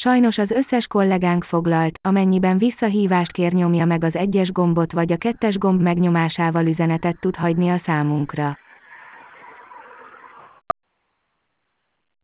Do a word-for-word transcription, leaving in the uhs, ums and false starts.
Sajnos az összes kollégánk foglalt, amennyiben visszahívást kér, nyomja meg az egyes gombot vagy a kettes gomb megnyomásával üzenetet tud hagyni a számunkra.